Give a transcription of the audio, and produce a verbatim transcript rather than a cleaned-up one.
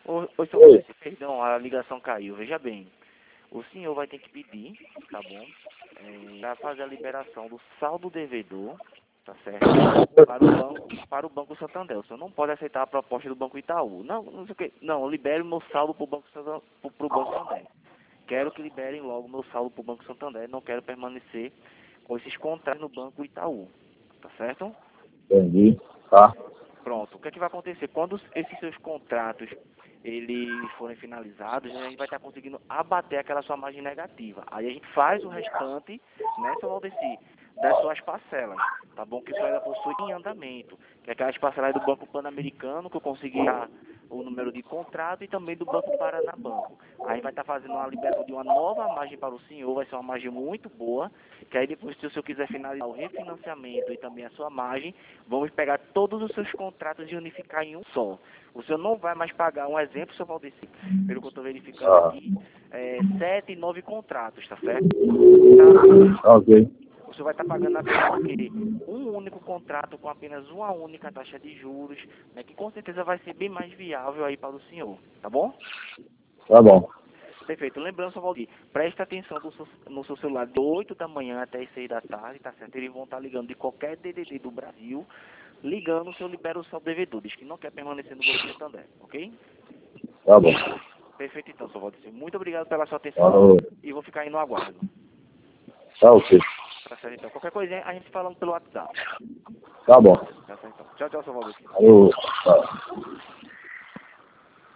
Ô, ô, seu Valdeci, perdão, a ligação caiu. Veja bem, o senhor vai ter que pedir, tá bom? É, para fazer a liberação do saldo devedor, tá certo? Para o banco, para o Banco Santander. O senhor não pode aceitar a proposta do Banco Itaú. Não, não sei o que. Não, libere o meu saldo para o Banco Santander. Pro Banco Santander. Quero que liberem logo o meu saldo para o Banco Santander. Não quero permanecer com esses contratos no Banco Itaú. Tá certo? Entendi. Tá. Pronto. O que é que vai acontecer? Quando esses seus contratos eles forem finalizados, a gente vai estar conseguindo abater aquela sua margem negativa. Aí a gente faz o restante, né, seu Valdeci, das suas parcelas, tá bom? Que o senhor ainda possui em andamento, que é aquelas parcelas do Banco Pan-Americano, que eu consegui dar o número de contrato, e também do Banco Paranabanco. Aí vai estar fazendo uma liberação de uma nova margem para o senhor, vai ser uma margem muito boa, que aí depois, se o senhor quiser finalizar o refinanciamento e também a sua margem, vamos pegar todos os seus contratos e unificar em um só. O senhor não vai mais pagar, um exemplo, seu Valdeci, pelo que eu estou verificando Ah, aqui, é, sete e nove contratos, tá certo? Tá? ok. O senhor vai estar pagando apenas o quê? Um único contrato com apenas uma única taxa de juros, né, que com certeza vai ser bem mais viável aí para o senhor, tá bom? Tá bom. Perfeito. Lembrando, seu Valdir, preste atenção no seu, no seu celular de oito da manhã até as seis da tarde, tá certo? Eles vão estar ligando de qualquer D D D do Brasil, ligando, o senhor libera o seu devedor, diz que não quer permanecer no Banco Santander, ok? Tá bom. Perfeito, então, seu Valdir. Muito obrigado pela sua atenção Falou. e vou ficar aí no aguardo. Tá ok. Tá certo, então. Qualquer coisinha a gente falando pelo WhatsApp. Tá bom. Tá certo, então. Tchau, tchau, seu Valdir. Falou. Tá.